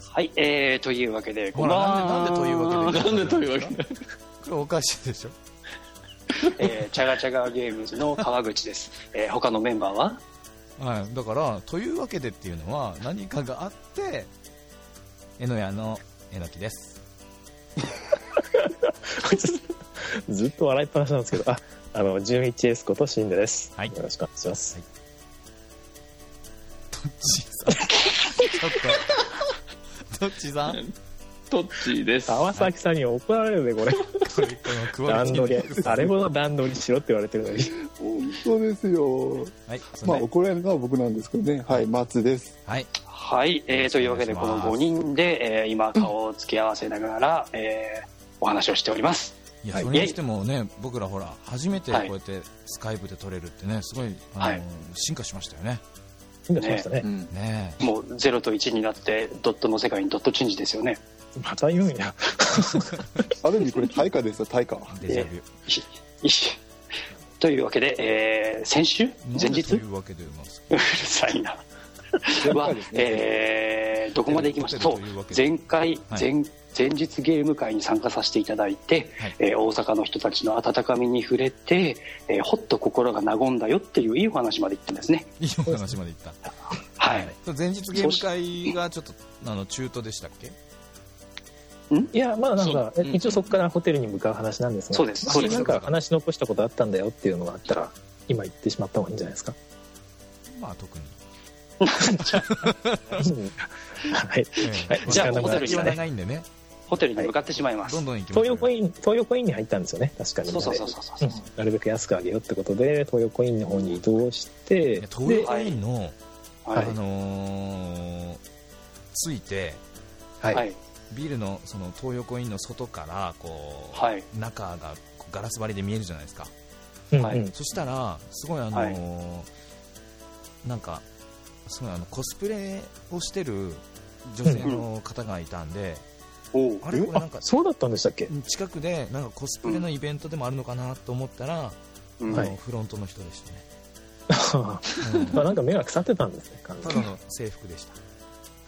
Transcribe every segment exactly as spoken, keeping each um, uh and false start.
はい、えー、というわけでほらなんでなんでというわけでなんでというわけでこれおかしいでしょ。 えー、チャガチャガゲームズの川口です、えー、他のメンバーは、 はい、だからというわけでっていうのは何かがあってえのやのえのきです。 ずっと笑いっぱなしなんですけど、あ、あの純一エスことシンデです、 はい、 よろしくお願いします、はい、 トッチーさんちょっとトッチーさんトッチーです。 川崎さんに怒られるねこれ。これこの段取り誰も段取りしろって言われてるのに。 本当ですよ。 はい、 まあ怒られるのは僕なんですけどね。はい、松です。 はい。 はい、えー、というわけでこのごにんで、えー、今顔を付き合わせながら、えー、お話をしております。 いや、それにしてもね、僕らほら初めてこうやってスカイプで撮れるってね、すごいあの、はい、進化しましたよね。 進化しましたね。 ね、ねもうゼロといちになってドットの世界にドットチェンジですよね。 また言うんや。 ある意味これ対価ですよ、対価。 デジャビュ。というわけで、えー、先週前日というわけでうるさいなは、えー、どこまで行きました。そう、前回、はい、前前日ゲーム会に参加させていただいて、はい、えー、大阪の人たちの温かみに触れて、えー、ほっと心が和んだよっていういいお話まで行ったんですね。 いいお話まで行った。はい。前日ゲーム会がちょっとあの中途でしたっけ？ んいや、まあなんか一応そこからホテルに向かう話なんですが、 そうです。そうです。 なんか話残したことあったんだよっていうのがあったら今言ってしまった方がいいんじゃないですか。 まあ特に。 はい。 じゃあホテルに長いんでね。 ホテルに向かってしまいます。 どんどん行きましょう。 東洋コイン東洋コインに入ったんですよね。確かに。 そうそうそうそうそう。 なるべく安くあげようってことで東洋コインの方に移動して、 東洋コインのあのついて、はい。ビルのその東洋コインの外からこう中がガラス張りで見えるじゃないですか。はい。そしたらすごいあのなんかすごいあのコスプレをしてる女性の方がいたんで、 うん、あれこれなんかそうだったんでしたっけ？ 近くでなんかコスプレのイベントでもあるのかなと思ったら、うん、あのフロントの人でしたね。うん、なんか目が腐ってたんですね。ただの制服でした。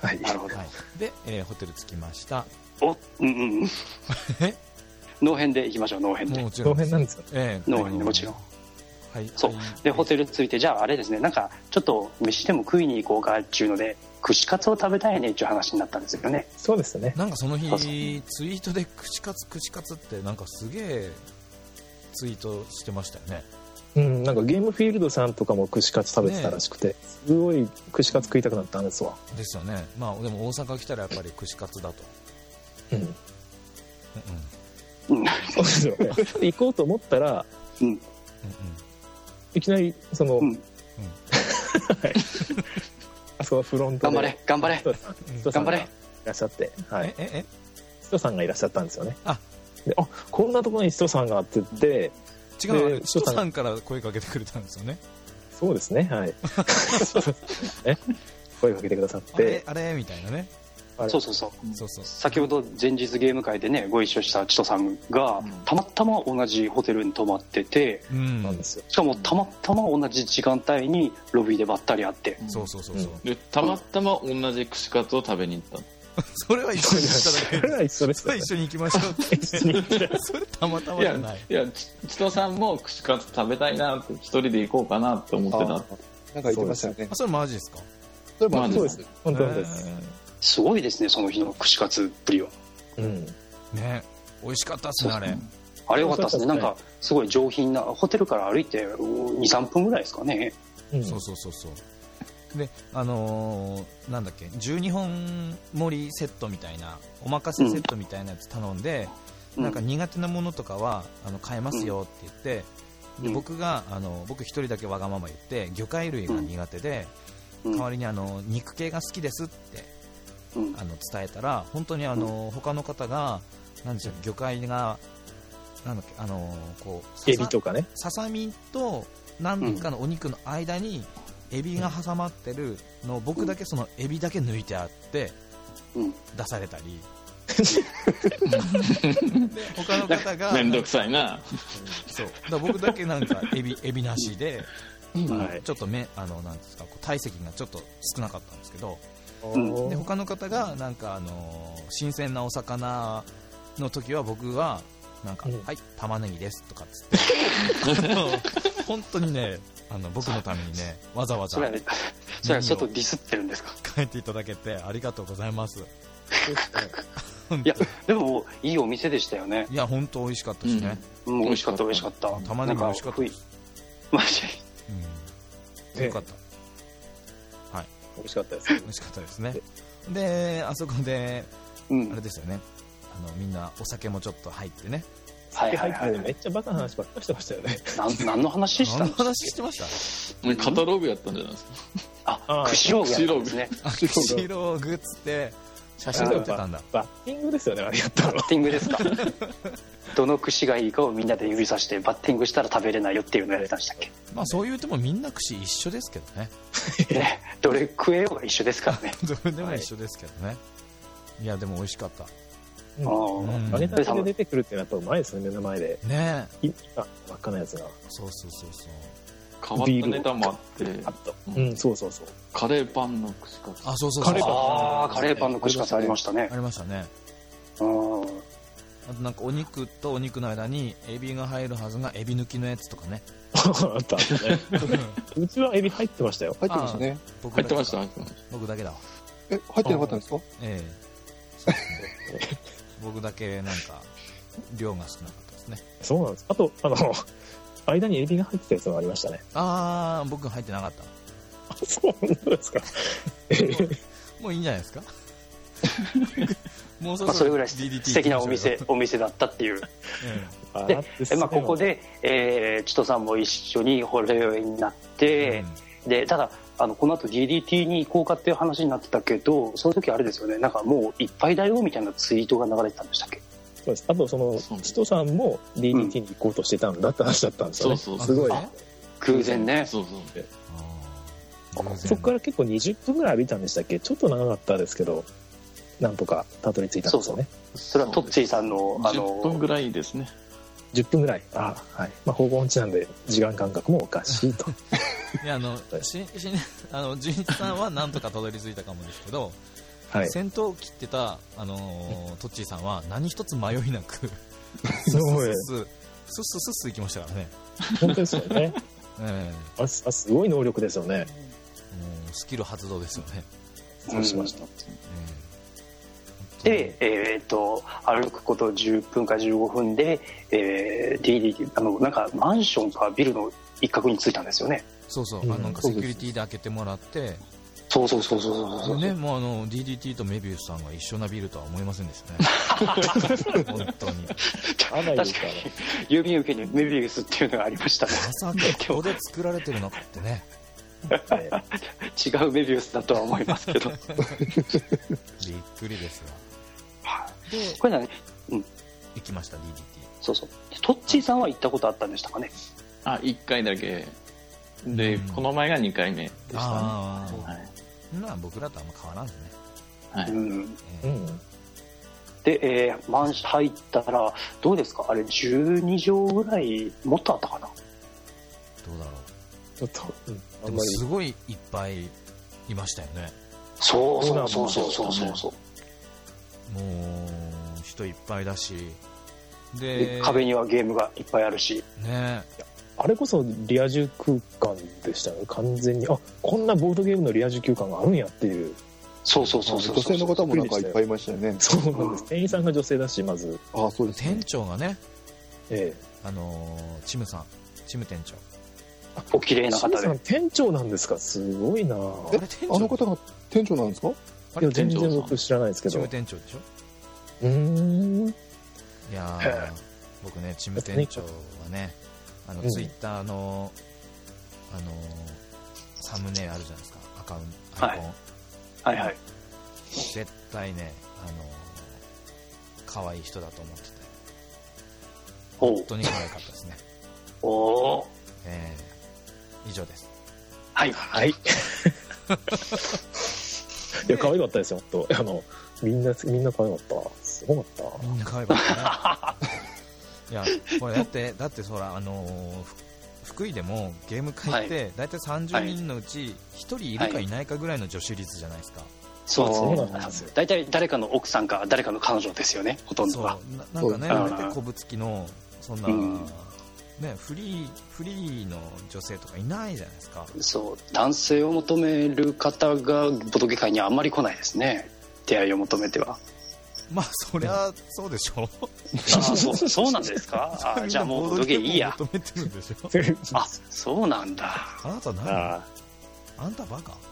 はい、なるほど。 はい、で、えー、ホテル着きました。 お、うんうん。え？ノーヘンで行きましょう。ノーヘンで。 ノーヘンなんですよ。 えー、ノーヘンでもちろん。 はい、 そうでホテル着いて、じゃああれですね、なんかちょっと飯でも食いに行こうかっていうので串カツを食べたいねっていう話になったんですよね。 そうですね。 なんかその日ツイートで串カツ串カツってなんかすげえツイートしてましたよね。 うん、なんかゲームフィールドさんとかも串カツ食べてたらしくて、ね、すごい串カツ食いたくなったんですわ。 ですよね。まあでも大阪来たらやっぱり串カツだと。 うんうんうん。そうですよね。行こうと思ったら、うんうんうん、いきなりその、うんうん、あそこフロントで頑張れ頑張れ頑張れいらっしゃって、はい、 ええストさんがいらっしゃったんですよね。 あで、あ、こんなところにストさんがって言って、 違う、ストさんから声かけてくれたんですよね。 そうですね、はい。え声かけてくださって、 あれあれみたいなね。 そうそうそう、 そうそう、 先ほど前日ゲーム会でねご一緒したチトさんが、うん、たまたま同じホテルに泊まってて、うん、なんですよ。しかもたまたま同じ時間帯にロビーでばったり会って、 うん、そうそうそうそう、 うん、でたまたま同じ串カツを食べに行ったの。 それは一緒に行っただけ。 それは一緒です。 それは一緒に行きましょうってそれたまたまじゃない。 いや、いやチトさんも串カツ食べたいなって一人で行こうかなって思ってた。なんか言ってましたよね。 あ、それマジですか？ それマジです。 本当です。 すごいですね、その日の串カツっぷりは。 うんね、美味しかったっすね、あれ。 あれ良かったですね。なんかすごい上品な、ホテルから歩いてにさんぷんぐらいですかね。 うん、そうそうそうそうで、あのー、なんだっけじゅうにほん盛りセットみたいなおまかせセットみたいなやつ頼んで、うん、なんか苦手なものとかはあの買えますよって言って、うん、で僕があの僕一人だけわがまま言って魚介類が苦手で、うん、代わりにあの肉系が好きですってうん、あの伝えたら本当にあの、うん、他の方がなんでしょう、魚介がなんだっけ、あのこうエビとかね、 ささみと何かのお肉の間にエビが挟まってるのを僕だけそのエビだけ抜いてあって出されたり、で他の方がめんどくさいな、 そうだから僕だけなんかエビエビなしで、はい、ちょっとめあのなんですか、こう体積がちょっと少なかったんですけど、 うん、 で他の方がなんかあの新鮮なお魚の時は僕はなんか、うん、はい玉ねぎですとかっつって本当にねあの僕のためにねわざわざそれは、ね、それはちょっとディスってるんですか。 書いていただけてありがとうございます。 いやでもいいお店でしたよね。 いや本当美味しかったしね、 うん、美味しかった美味しかった。 玉ねぎ美味しかったです。 マジで、うん、よかった、はい、 美味しかったです。 美味しかったですね。であそこで、うん、あれですよね、あのみんなお酒もちょっと入ってね、 酒入ってめっちゃバカな話ばっかりしてましたよね。 なん何の話した何の話してました？ カタログやったんじゃないですか。 あ、串ローグやったんですね。 串ローグっつって写真撮ってたんだ。 バッティングですよね、あれやったの。 バッティングですか。どの串がいいかをみんなで指さしてバッティングしたら食べれないよっていうのをやってましたっけ。 まあそう言うてもみんな串一緒ですけどね。 ね、どれ食えようが一緒ですからね。 どれでも一緒ですけどね、はい、いやでも美味しかった。 うん、揚げたてで出てくるってやっぱうまいですね、目の前でね。 今真っ赤なやつが。 そうそうそうそう。 変わったネタもあってあった、うん、そうそうそう。 カレーパンの串カツ。 あ、そうそうそう。 ああ、カレーパンの串カツありましたね。 ありましたね。 うん。 あとなんかお肉とお肉の間にエビが入るはずがエビ抜きのやつとかね。 あったね。うちはエビ入ってましたよ。 入ってましたね。 入ってました。 僕だけだわ。 え、入ってなかったんですか？ ええ。僕だけなんか量が少なかったですね。 そうなんです。あとあの間にエビが入ってたやつもありましたね。 ああ、僕入ってなかった。 あ、そうなんですか。 もういいんじゃないですか。 もうそろそろ ディーディーティー 素敵なお店お店だったっていう。うん、で、まあここで、えー、チトさんも一緒にホレヨエになって、うん、でただあのこの後 ディーディーティー に行こうかっていう話になってたけど、その時あれですよね、なんかもういっぱいだよみたいなツイートが流れてたんでしたっけ。 そうです。あとそのチトさんも ディーディーティー に行こうとしてたんだって話だったんですよね。 そうそうすごい偶然ね。 そうそう。 そこから結構にじゅっぷんぐらい歩いたんでしたっけ。ちょっと長かったですけど、なんとかたどり着いたんですよね。 そうそう、それはトッチーさんのあのじゅっぷんぐらいですね。 じゅっぷんぐらい。あ、はい。まあ方向音痴なんで時間感覚もおかしいと。 いやあのししあの純一さんはなんとかたどり着いたかもですけど、はい、先頭を切ってたあのー、トッチーさんは何一つ迷いなくスッスッスッスッスッ行きましたからね。 本当ですよね。 えー、あすあすごい能力ですよね。 もうスキル発動ですよね。 そうしました。うん、 で、えー、っと歩くことじゅっぷんかじゅうごふんで、えー、ディーディーティー あのなんかマンションかビルの一角に着いたんですよね。 そうそう、うん、あのなんかセキュリティで開けてもらって。 そうそうそうそうそうそうね、もうあの ディーディーティー とメビウスさんが一緒なビルとは思いませんでしたね。本当に。 確かに郵便受けにメビウスっていうのがありましたね。 まさかここで作られてるのかってね。 違うメビウスだとは思いますけど。びっくりですわ。でこれね、うん、 行きました ディーディーティー。 そうそう。トッチーさんは行ったことあったんでしたかね。 あ、いっかいだけで、うん、この前がにかいめでしたね。 あ、はい、まあ僕らとあんま変わらんですね。 はい。うんえー、で、えー、マンション入ったらどうですか。あれじゅうにじょうぐらいもっとあったかな。 どうだろう。 ちょっと、うん、 でもすごいいっぱいいましたよね。 そうそうそうそうそうそうそう。 もう人いっぱいだし、 で壁にはゲームがいっぱいあるし。 ね。 あれこそリア充空間でしたね。完全にあこんなボードゲームのリア充空間があるんやっていう。 そうそうそうそう。 女性の方もなんかいっぱいいましたよね。 そうなんです。店員さんが女性だしまず。 あそうです、 ね。店長がね。 ええ。 あのー、チムさん、チム店長。 お綺麗な方で。 チムさん店長なんですか。すごいな。 えあの方が店長なんですか。 いや全然僕知らないですけど。 チム店長でしょ。 うーん。いやー僕ねチム店長はね。あのツイッターの、あのー、サムネあるじゃないですか、アカウント、アイコン、 はい、はいはい絶対ね、あのー、可愛い人だと思ってて本当に可愛かったですね。 おお、 えー、以上です。 はいはいいや可愛かったですよ本当。あのみんなみんな可愛かった。すごかった。 みんな可愛かったね。いやこれだってだってそらあのー、福井でもゲーム会ってだいたいさんじゅうにんのうちひとりいるかいないかぐらいの女子率じゃないですか。 そうですね。大体誰かの奥さんか誰かの彼女ですよね、ほとんどは。 な, なんかね、あれってこぶ付きのそんな、うん、ね、フリーフリーの女性とかいないじゃないですか。 そう、男性を求める方がボトゲ界にはあんまり来ないですね、出会いを求めては。 まあそりゃそうでしょ。 あそうそうなんですか。あじゃあもうボトゲいいや。 求めてるんでしょ。あそうなんだ。 あなた何？ああんたバカ。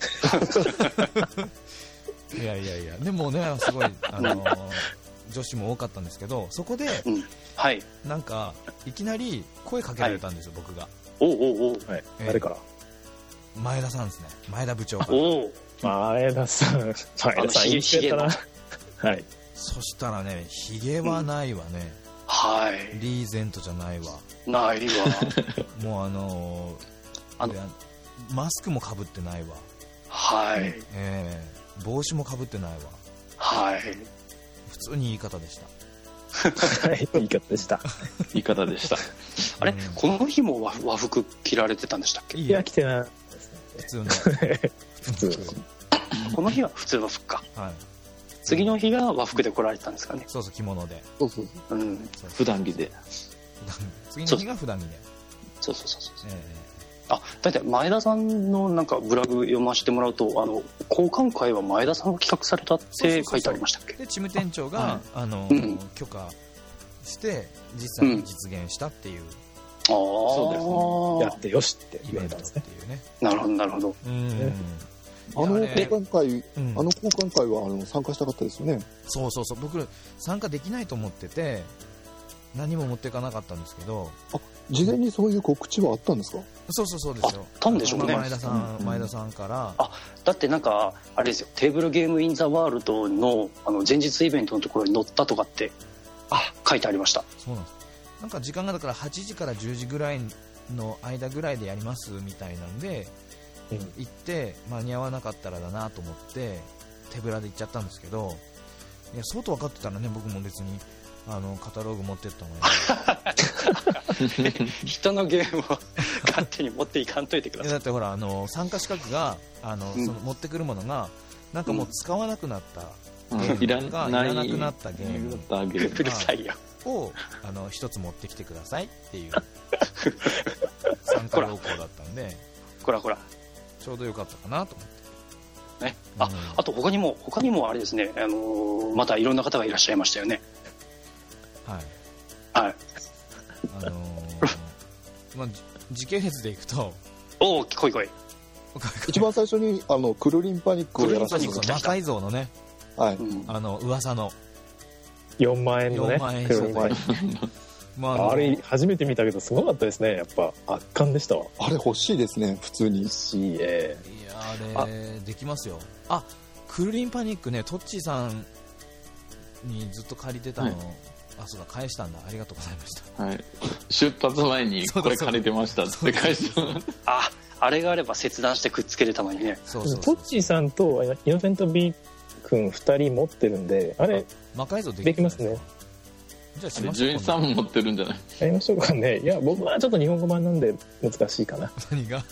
いやいやいや、でもね、すごいあの女子も多かったんですけど、そこで、 うん、はい、 なんかいきなり声かけられたんですよ、はい、僕が。 おうおうおう、 はい、誰から？ 前田さんですね、前田部長から。 お前田さん、前田さんいい人やったな。はい。 そしたらね、ヒゲはないわね、うん、 はい、 リーゼントじゃないわ、 ないわもうあのー、あのマスクもかぶってないわ、 はい、 えー、帽子もかぶってないわ、 はい、 普通に言い方でしたはい、言い方でした言い方でしたあれ、うん、この日も 和, 和服着られてたんでしたっけ？ いや、着てない、 普通の普通この日は普通の服か、 はい、 次の日が和服で来られたんですかね。 そうそう、着物で、 そうそうそう、うん、 普段着で、 次の日が普段着で、 そうそうそうそうそう、 えーあ、だいたい前田さんのなんかブログ読ませてもらうと、あの交換会は前田さんが企画されたって書いてありましたっけ？ で、チム店長が、はい、あの、 うん、 許可して実際に実現したっていう、うん、 ああ、そうですね、やってよしってイベントっていうね。 なるほどなるほど。 うん、 あの交換会、うん、あの交換会はあの参加したかったですよね。 そうそうそう、僕参加できないと思ってて何も持っていかなかったんですけど。 あ、事前にそういう告知はあったんですか？ そうそうそうですよ。 あったんでしょうね。 前田さん、うん、前田さんから。 あ、だってなんかあれですよ、テーブルゲームインザワールドのあの前日イベントのところに載ったとかってあ書いてありました。 そうなんです。なんか時間がだからはちじからじゅうじぐらいの間ぐらいでやりますみたいなんで、うん、行って間に合わなかったらだなと思って手ぶらで行っちゃったんですけど、いや相当分かってたらね、僕も別にあのカタログ持ってったのに人のゲームを勝手に持っていかんといてください。 だってほら、あの参加資格があの、うん、その持ってくるものがなんかもう使わなくなったゲーム、うん、いらなくなったゲームうるさいよをあの一つ持ってきてくださいっていう参加要項だったんで、 ほらほらちょうどよかったかなと思ってね。あ、うん、あと他にも他にもあれですね、あのー、またいろんな方がいらっしゃいましたよね。 はいはい、 あのーまあ、時系列でいくと、 おお、来い来い。 一番最初にあのクルリンパニックをやらせてもらった。 魔改造のね、 はい、 あの噂のよんまんえんのね、 よんまんえん商材まあ、あれ初めて見たけどすごかったですね。やっぱ圧巻でしたわ。 あれ欲しいですね、普通に。 欲しい、えー、いやあれできますよ。あ、クルリンパニックね、トッチーさんにずっと借りてたの、はい、あ、そうだ、返したんだ、ありがとうございました。 はい、出発前にこれ借りてましたって返した。 あ、あれがあれば切断してくっつけれたのにね。 そうそうそう、トッチーさんとイノセント B 君ふたり持ってるんで、あれ魔改造でき、 できますね。 じゃあしましょう。 じゅうにさんも持ってるんじゃない？ やりましょうかね。いや、僕はちょっと日本語版なんで難しいかな。 何が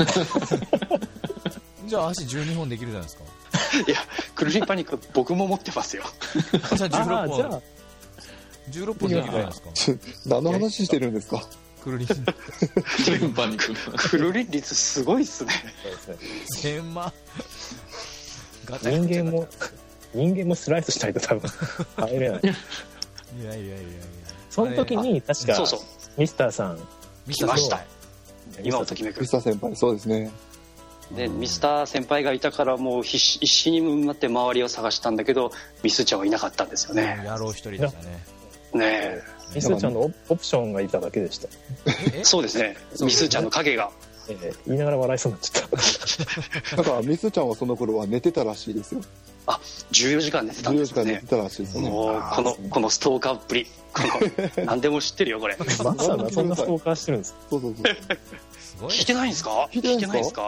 じゃあ足じゅうにほんできるじゃないですか。 いや、クルリンパニック僕も持ってますよ。 じゃあじゅうろっぽん。じゃあじゅうろっぽんできるじゃないですか。 何の話してるんですか？ クルリンクルリンパニック。 クルリン率すごいっすね。 せんまん。 人間も人間もスライスしないと多分入れない。 いやいやいやいや。 その時に確かそうそう、 ミスターさん来ました。今をときめくミスター先輩、そうですね。 でミスター先輩がいたからもう必死必死になって周りを探したんだけど、ミスちゃんはいなかったんですよね。 野郎一人でしたね。 ねえ。 ミスちゃんのオプションがいただけでした。 そうですね。ミスちゃんの影が。 えー、言いながら笑いそうになっちゃった。 だからミスちゃんはその頃は寝てたらしいですよ。 あ、じゅうよじかん寝てたんですね。 じゅうよじかん寝てたらしいですね。 もうこのこのストーカーっぷり、この何でも知ってるよこれ。 まさかそんなストーカーしてるんです。 そうそうそう。 すごい。 聞いてないんですか？聞いてないんですか？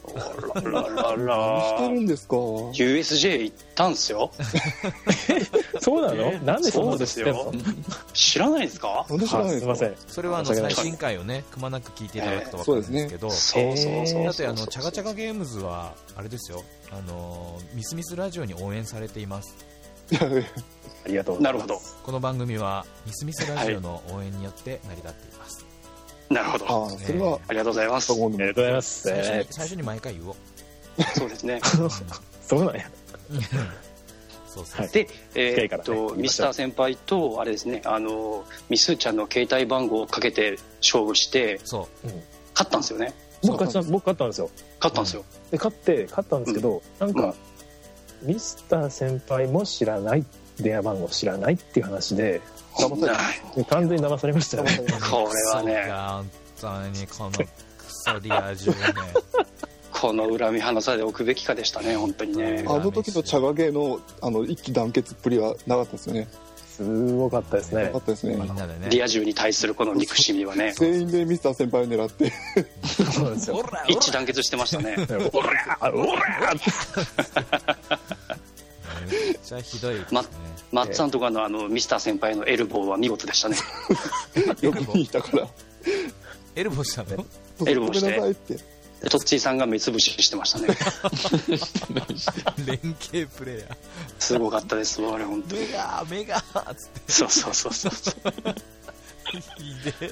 あらららら。 何してるんですか。 ユーエスジェー 行ったんすよ。 そうなの？なんでそんなことですよ。知らないですか？ なんで知らないですか？ すいません。 それはあの最新回をね、くまなく聞いていただくと分かるんですけど、 そうそうそう。 だってあのチャガチャガゲームズはあれですよ、あのミスミスラジオに応援されています。 ありがとうございます。 なるほど。 この番組はミスミスラジオの応援によって成り立っています。 なるほど。 ああ、それはありがとうございます。 ありがとうございます。 最初に最初に毎回言おう。 そうですね。 そうなんや。 そうそう。 で、えーっとミスター先輩とあれですね、あのミスーちゃんの携帯番号をかけて勝負して、 そう。 勝ったんですよね。 僕勝った僕勝ったんですよ。 勝ったんですよ。 で勝って勝ったんですけど、なんかミスター先輩も知らない。電話番号知らないっていう話で騙され完全に騙されましたよね。 これはね、 本当にこのクソリア充ね。 この恨み離されておくべきかでしたね、本当にね。 あの時のチャガゲーのあの一致団結っぷりはなかったですよね。 すごかったですね。 なかったですね。 みんなでね。 リア充に対するこの憎しみはね。 全員でミスター先輩を狙って。 そうなんですよ。 一致団結してましたね。 おらおら。 めっちゃひどいですね。 ま、マッツさんとかのあのミスター先輩のエルボーは見事でしたね。 よくにいたから。 エルボーしたの？ エルボーして。 ごめんなさいって。 トッチーさんが目つぶししてましたね。 連携プレイヤー。 すごかったですわ、あれ本当に。 メガメガーつって。 そうそうそうそう。 ひで。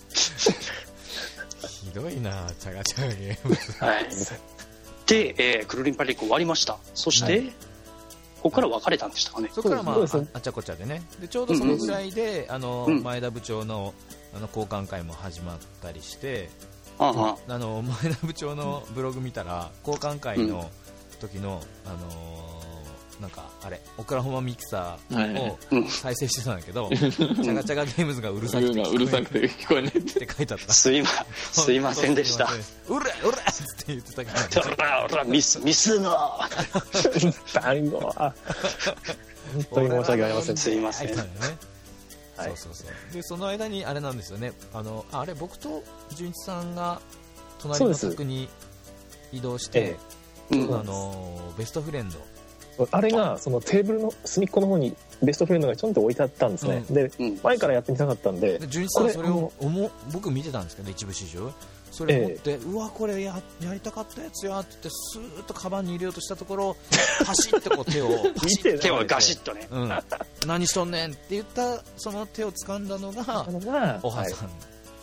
ひどいな、チャガチャガゲーム。 はい。で、えー、クルリンパリック終わりました。そして、はい、ここから別れたんでしたかね。 そこからまあ、あ, あっちゃこっちゃでね。でちょうどそのぐらいで、うん、あの、うん、前田部長のあの交換会も始まったりして、 あああの前田部長のブログ見たら交換会の時の、うん、あのー、なんかあれオクラホマミキサーを再生してたんだけど、はい、チャガチャガゲームズがうるさくてうるさくて聞こえないって書いてあった。 すいま、すいませんでした。 うらうらって言ってたけど、 うらうらミスミスの単語は本当に申し訳ありません。 すいません。 はい、そうそうそう。でその間にあれなんですよね。あのあれ僕と純一さんが隣の宅に移動して、ええ、あのベストフレンド。 あれがそのテーブルの隅っこの方にベストフレンドがちょんと置いてあったんですね。うん、で、うん、前からやってみたかったんで。 純一さんそれを思僕見てたんですけど一部始終。それ持って、ええ、うわこれ や, やりたかったやつやって言ってスーッとカバンに入れようとしたところパシッとこう手をパシッ手をガシッとね、 うん、何しとんねんって言ったその手を掴んだのがおはさん、はい、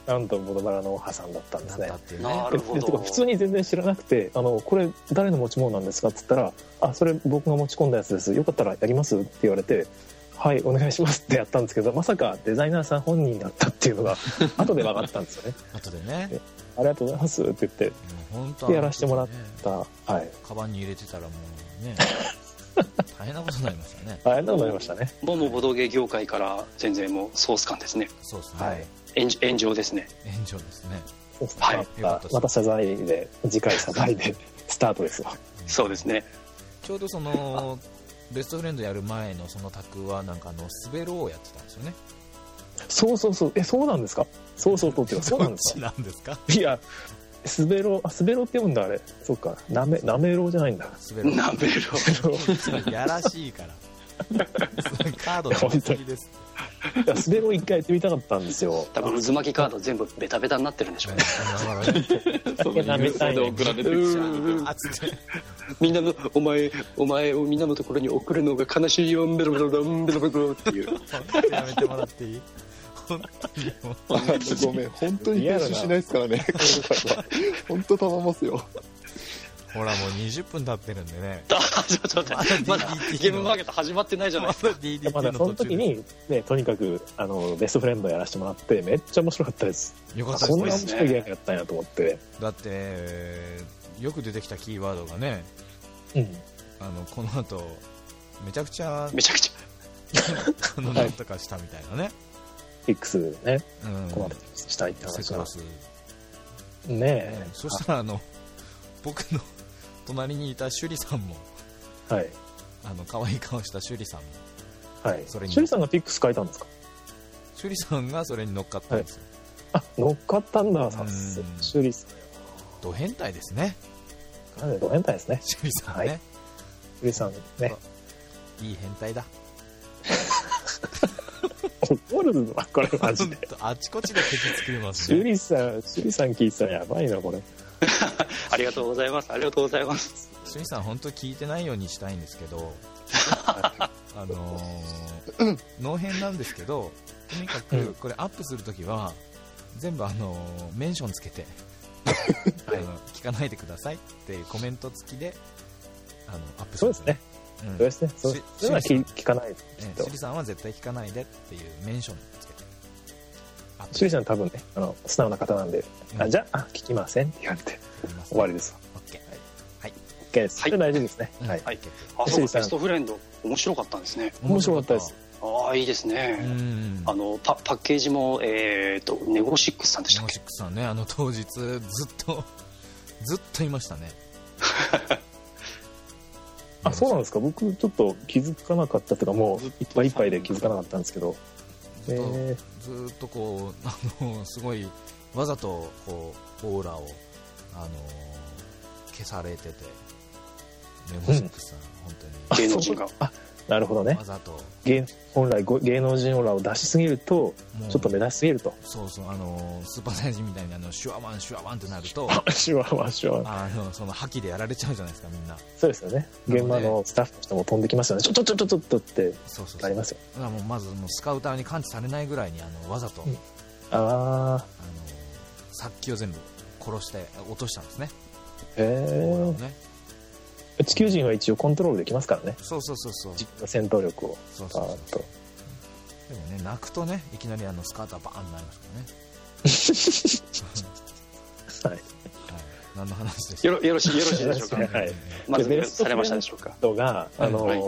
なんとボドバラのおはさんだったんですね。 なるほど。 普通に全然知らなくて、あのこれ誰の持ち物なんですかって言ったら、あそれ僕が持ち込んだやつです、よかったらやりますって言われて、はいお願いしますってやったんですけど、まさかデザイナーさん本人だったっていうのが後で分かったんですよね。 後でね、 ありがとうございますって言って、 本当でやらせてもらった、はい、 カバンに入れてたらもうね大変なことになりましたね。 大変なことになりましたね。 もうもうボドゲ業界から全然もうソース感ですね。 そうですね、 はい、 炎, 炎上ですね。 炎上ですね。 そうですね、はい、またまた謝罪で次回謝罪でスタートですわ。 そうですね。 ちょうどそのベストフレンドやる前のその卓はなんかあのスベロをやってたんですよね。 そうそうそう、えそうなんですか。そうそうそうってそうなんですか。 なんですか。 いやスベロ、あスベロって読んだあれ。そうか、なめなめろうじゃないんだ。 スベロ。 なめろう。やらしいから。カードの持ちすぎです。 いやスベロ一回やってみたかったんですよ。 多分渦巻きカード全部ベタベタになってるんでしょうね。 なめたいね。 みんなのお前お前をみんなのところに送るのが悲しいよベロベロベロベロベロっていう。 やめてもらっていい？本当にごめん本当に編集しないですからね。本当頼ますよ。 ほらもうにじゅっぷん経ってるんでね。 ちょっと待って、まだゲームマーケット始まってないじゃないですか。 まだその時にね、とにかくあのベストフレンドやらせてもらってめっちゃ面白かったです。 よかったですね。 こんな面白いゲームやったんやと思って。 だって、えー、よく出てきたキーワードがね、 うん、 あのこの後めちゃくちゃめちゃくちゃこのなんとかしたみたいなね。 X でね、 うん、 ここまでしたいって話が。ねえ。 そしたらあの僕の隣にいた趣里さんも、 はい、 あの可愛い顔した趣里さんも、 はい、それに趣里さんが Pix 書いたんですか。 趣里さんがそれに乗っかったんですよ。 はい、あ乗っかったんだ。さすが趣里さん。 ド変態ですね。 なんでド変態ですね。 シュリさんね、 はい、シュリさんね、 いい変態だ。 怒るのこれマジで。 あちこちで敵作りますね。 シュリさん、シュリさん聞いてたらやばいなこれ。 ありがとうございます。ありがとうございます。 シュリさん本当聞いてないようにしたいんですけど、あのーうん、ノー編なんですけど、とにかくこれアップするときは全部あのー、メンションつけてあの聞かないでくださいっていうコメント付きであのアップします。 そうですね。うん、そうですね。そういうのは聞, 聞かない。 シュリさんは絶対聞かないでっていうメンションつけて。 シュリさん多分ね、あの素直な方なんで、うん、あじゃあ聞きませんって言われて終わりです。 オッケー。はい。 オッケーです。はい。大丈夫ですね。 はい。はい。あ、そうか、ベストフレンド面白かったんですね。 面白かったです。 ああ、いいですね。あの パ, パッケージもえっ、ー、とネゴシックスさんでしたっけ。 ネゴシックスさんね、あの当日ずっとずっといましたね。 あ、そうなんですか。僕ちょっと気づかなかったというか、もういっぱいいっぱいで気づかなかったんですけど、 ずっと、えー、ずっとこうあのすごいわざとこうオーラをあの消されてて、ネゴシックスさん、うん、本当に芸能人があなるほどね。 わざと芸本来芸能人オーラを出しすぎるとちょっと目立ちすぎると。 そうそう、あのスーパーサイヤ人みたいにあのシュワワンシュワワンってなるとシュワワンシュワワン、 あのその覇気でやられちゃうじゃないですか、みんな。 そうですよね。現場のスタッフの人も飛んできますよね。ちょちょちょちょちょっとってなりますよ。 そうそうそう。もうまずもうスカウターに感知されないぐらいにあのわざと、うん、 ああの殺気を全部殺して落としたんですね。 へえ。ね、地球人は一応コントロールできますからね。 そうそうそうそう。 自分の戦闘力を。 そうそうそうそう。でもね、泣くとね、いきなりあのスカートはバーンとなりますからね。はい。はい。何の話でしょうか。 よろよろしいよろしいでしょうか。はい。まずベストされましたでしょうか。 人があの、はい、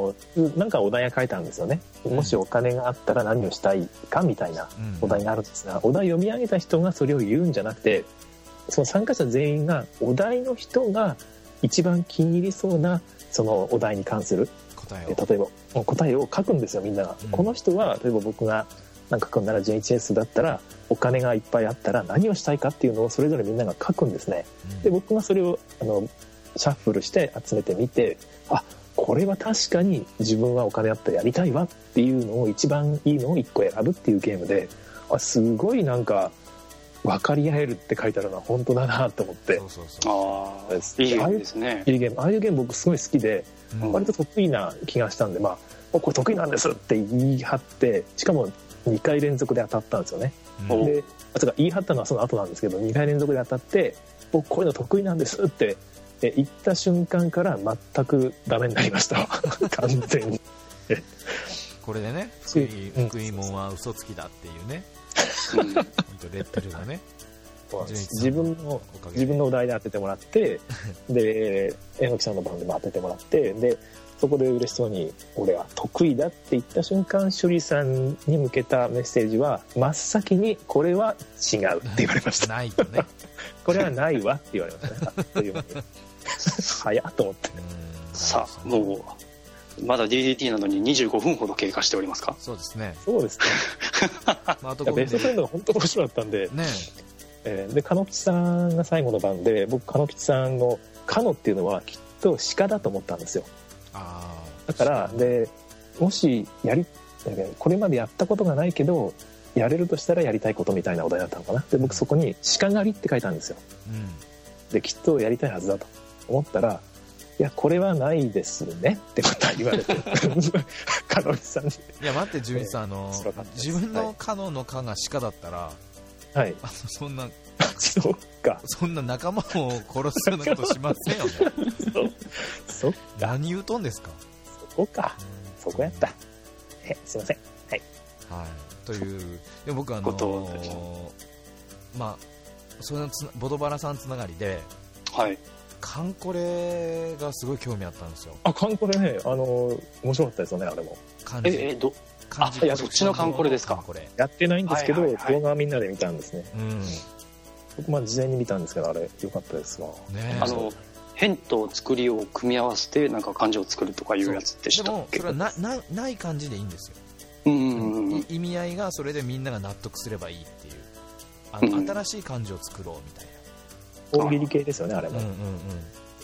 なんかお題が書いたんですよね。もしお金があったら何をしたいかみたいなお題があるんですが、お題読み上げた人がそれを言うんじゃなくて、その参加者全員がお題の人が一番気に入りそうなそのお題に関する答えを例えば答えを書くんですよ、みんなが、うん、この人は例えば僕がなんか書くんなら ジェイエイチエス だったらお金がいっぱいあったら何をしたいかっていうのをそれぞれみんなが書くんですね、うん、で僕がそれをあのシャッフルして集めてみて、あ、これは確かに自分はお金あったらやりたいわっていうのを一番いいのをいっこ選ぶっていうゲームで、あ、すごいなんか分かり合えるって書いてあるのは本当だなと思って。 そうそうそう。ああ、いいゲームですね。 いいゲーム。ああいうゲーム僕すごい好きで、うん、割と得意な気がしたんで、まあ、これ得意なんですって言い張って、しかもにかい連続で当たったんですよね。うん、で、あとか言い張ったのはその後なんですけど、にかい連続で当たって、僕こういうの得意なんですって言った瞬間から全くダメになりました。完全に。 これでね、福井、福井門は嘘つきだっていうね。うん、レッテルがね、 自分の自分のお題で当ててもらってで榎木さんの番でも当ててもらって、でそこで嬉しそうに俺は得意だって言った瞬間、シュリさんに向けたメッセージは真っ先にこれは違うって言われましたないとねこれはないわって言われましたねという早っと思って。 さあもうまだ ディーディーティー なのににじゅうごふんほど経過しておりますか。 そうですね。 そうですね。まあ、あとベストフレンドが本当面白かったんで、ねえー、で鹿野吉さんが最後の番で、僕鹿野吉さんの鹿野っていうのはきっと鹿だと思ったんですよ。 あだからでもしやりこれまでやったことがないけどやれるとしたらやりたいことみたいなお題だったのかな。で僕そこに鹿狩りって書いたんですよ。うん、できっとやりたいはずだと思ったら、いやこれはないですねってまた言われてカノンさんに。 いや待って純一さん、あの自分のカノンのカが鹿だったら、 はい、 あのそんなそっかそんな仲間を殺すようなことしませんよねそっか、 何言うとんですか。 そこか、そこやった。えすいません。はい、 はい、というで僕あのー、まあそのつボドバラさんつながりで、 はい、 カンコレがすごい興味あったんですよ。 あ、カンコレね、あのー、面白かったですよね、あれも。 漢字ええどあ、いやそっちのカンコレですか。 やってないんですけど、はいはいはい、動画はみんなで見たんですね。 うん、 僕まあ事前に見たんですけど、あれ良かったですわ。 ね、あの変と作りを組み合わせてなんか漢字を作るとかいうやつでしたっけ。 でもそれはななない漢字でいいんですよ。 うんうんうん、 意味合いがそれでみんなが納得すればいいっていう、あの、うん、新しい漢字を作ろうみたいな。 大喜利系ですよね、あれも。 うんうんうん、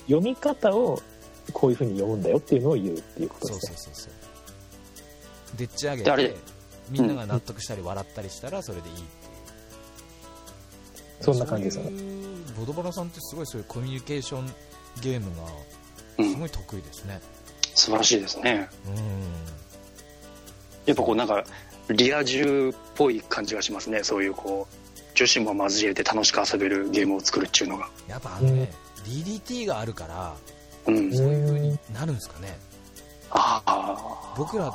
読み方をこういうふうに読むんだよっていうのを言うっていうことですね。 そうそうそうそうでっち上げてみんなが納得したり笑ったりしたらそれでいいっていう、 そんな感じですよね。 ボドバラさんってすごいそういうコミュニケーションゲームがすごい得意ですね、 うん、素晴らしいですね。 うんやっぱこうなんかリア充っぽい感じがしますね。そういうこう女子も交えて楽しく遊べるゲームを作るっていうのがやっぱあのね、うん、ディーディーティー があるから、 うん、 そういう風になるんですかね。 ああ僕らって、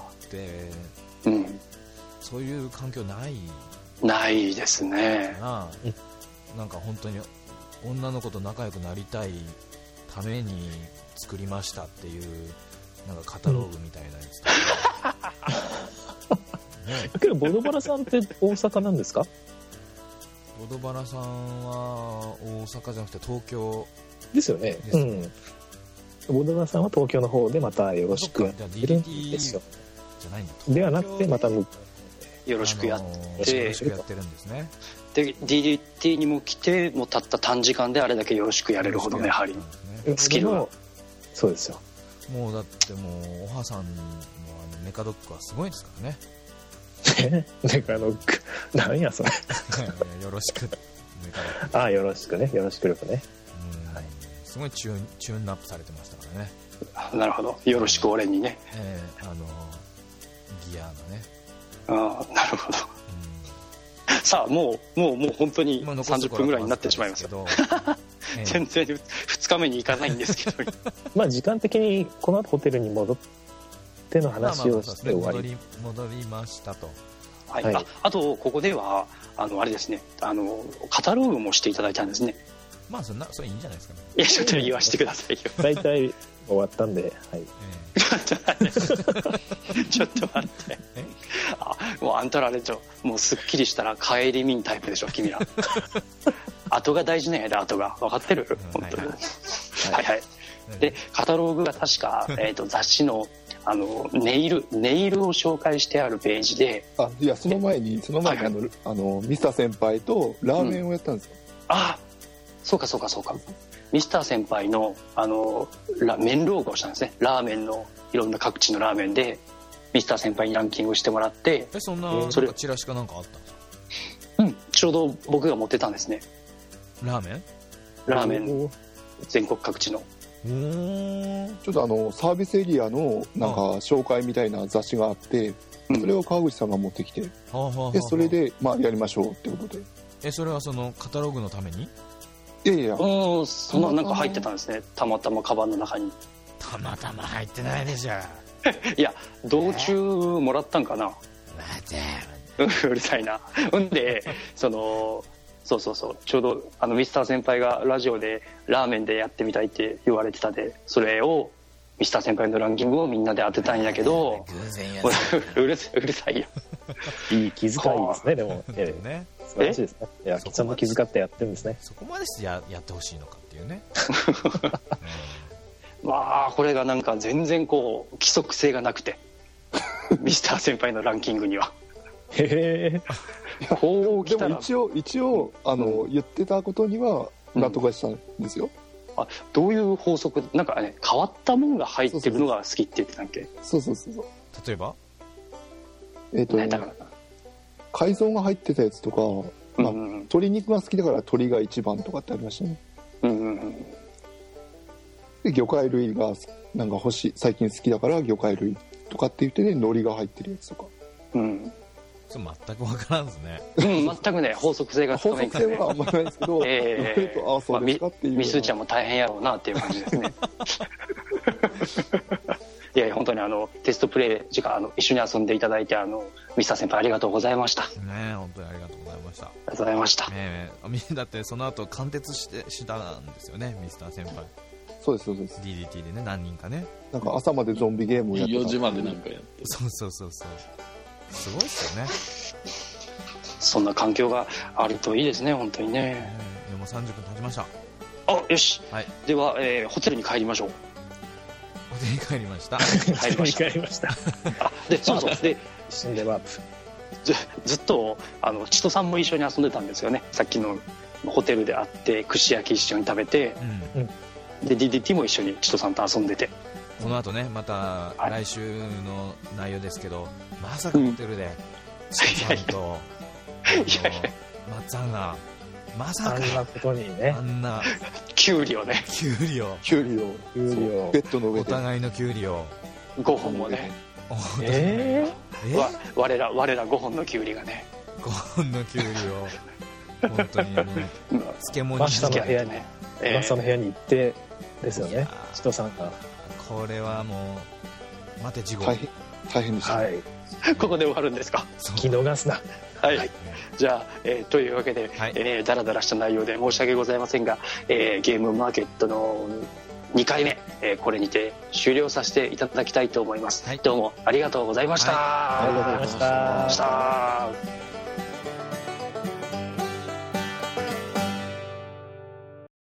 うん、 そういう環境ないないですね。 な, なんか本当に女の子と仲良くなりたいために作りましたっていうなんかカタログみたいなやつとか、 うんね、けどボドバラさんって大阪なんですか？ ボドバラさんは大阪じゃなくて東京ですよね。ですよね、うん、ボドバラさんは東京の方でまたよろしくやってるんですよ。 じゃないんだ。 ではなくてまたよろしくやって、 あのー、よろしくやってるんですね。 で ディーディーティー にも来てもうたった短時間であれだけよろしくやれるほどのやはりスキルはそうですよ。 もうだってもうおはさんのあのメカドックはすごいですからね。 メカドック何やそれよろしくメカドックああよろしくねよろしくループね、 うん、はい、すごいチューンチューンアップされてましたからね。 なるほどよろしく俺にね、 えー、あのギアがねああなるほど、うん、さあもうもうもう本当にさんじゅっぷんぐらいになってしまいますけど、えー、全然ふつかめに行かないんですけどまあ時間的にこの後ホテルに戻っての話をして終わり、 まあまあ戻り、戻りましたと、 はいはい、あ, あとここではあのあれですねあのカタログもしていただいたんですね。 まあそんなそれいいんじゃないですかね。 いやちょっと言わせてくださいよ。 大体終わったんで、はい、 えー、ちょっと待ってちょっと待ってあもうあんたらあれでしょもうすっきりしたら帰り見んタイプでしょ君ら後が大事なんやで後が分かってる、うん、本当に、はいはい、はい、でカタログが確か、えー、と雑誌のあのネイルネイルを紹介してあるページで、 あいやその前にその前にあの、はいはい、あのミスター先輩とラーメンをやったんですよ、 うん、あそうかそうかそうかミスター先輩のあのラ麺ローグをしたんですね。ラーメンのいろんな各地のラーメンでミスター先輩にランキングしてもらって、 えそんな、えー、それチラシかなんかあったんですか？ うんちょうど僕が持ってたんですね。 ラーメンラーメン全国各地のちょっとあのサービスエリアのなんか紹介みたいな雑誌があって、それを川口さんが持ってきて、うん、でそれでまあやりましょうってことで。 えそれはそのカタログのために？ いやいやうんそのなんか入ってたんですね。たまたまカバンの中にたまたま入ってないでしょいや道中もらったんかな。うるさいな。んでそのそうそうそうちょうどあのミスター先輩がラジオでラーメンでやってみたいって言われてたで、それをミスター先輩のランキングをみんなで当てたんやけどうるうるさいよいい気遣いですね。でも、ええね、素晴らしいですね。いやちゃんと気遣ってやってるんですね。 そこまでして や, やってほしいのかっていうね、 うん、まあこれがなんか全然こう規則性がなくてミスター先輩のランキングにはへえこう来たらでも一応一応あの、うん、言ってたことには納得したんですよ、 うん、あどういう法則なんかね変わったもんが入ってるのが好きって言ってたっけ？ そうそうそうそう例えばえっ、ー、と、ね、海藻が入ってたやつとか、まあうんうん、鶏肉が好きだから鶏が一番とかってありましたね、うんうんうん、で魚介類がなんか欲しい最近好きだから魚介類とかって言ってね海苔が入ってるやつとか、うんそれ全く分からんですね、 うん、全くね法則性がつかめんからね。 法則性はあんまりないですけど、えーとあそうですかっていう、 まあ、みすーちゃんも大変やろうなっていう感じですねいやいや本当にあのテストプレイ時間あの一緒に遊んでいただいてあのミスター先輩ありがとうございました。 ね本当にありがとうございました。ありがとうございました。 ねえだってその後貫徹してしたんですよねミスター先輩。 そうですそうですディーディーティー でね何人かねなんか朝までゾンビゲームをやってたよじまでなんかやってそうそうそうそうすごいっすよね。 そんな環境があるといいですね本当にね。 えー、でもさんじゅっぷん経ちました。 あよし、はい、では、えー、ホテルに帰りましょう。 ホテルに帰りました帰りました帰りましたあでそうそうで死んでワープず, ずっとあの千とさんも一緒に遊んでたんですよね。さっきのホテルで会って串焼き一緒に食べて、うん、 で ディーディーティー も一緒に千戸さんと遊んでて、 この後ねまた来週の内容ですけど、まさかホテルで千戸さんとまっつぁんがまさかあんなことにね、 あんなキュウリをねキュウリをキュウリをキュウリをベッドの上おで互いのキュウリをごほんもね、 ええわ我ら我らごほんのキュウリがね、 ごほんのキュウリを本当にね漬物にマスターの部屋に、 えーマスターの部屋に行ってですよねいや、 千戸さんが。 これはもう待て地獄、 大変大変でした、 はい、 ここで終わるんですか。 聞き逃すな。 はい、 はい、 じゃあ、えーというわけで、 はいえー、だらだらした内容で申し訳ございませんが、えーゲームマーケットのにかいめ、えーこれにて終了させていただきたいと思います、 はい、 どうもありがとうございました、 はい、 ありがとうございました。 した